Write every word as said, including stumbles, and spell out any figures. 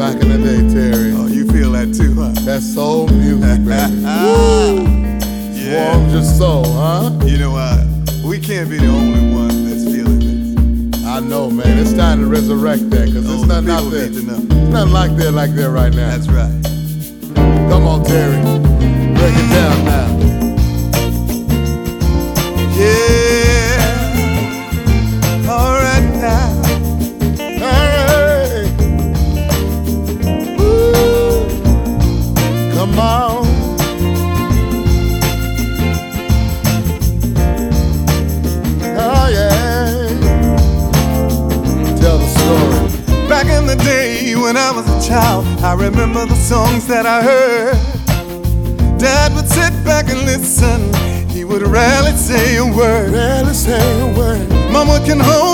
back in the day, Terry. Oh, you feel that too, huh? That's soul music, baby. Yeah. Warms your soul, huh? You know what? We can't be the only one that's feeling this. I know, man. It's time to resurrect that, because there's Oh, the nothing out people there. need to know. There's nothing like there like there right now. That's right. Come on, Terry. Break it down now. Yeah. All right now. Hey. Woo. Come on. Oh, yeah. Tell the story. Back in the day when I was a child, I remember the songs that I heard. Dad would sit back and listen. He would rarely say a word. Rarely say a word. Mama can hold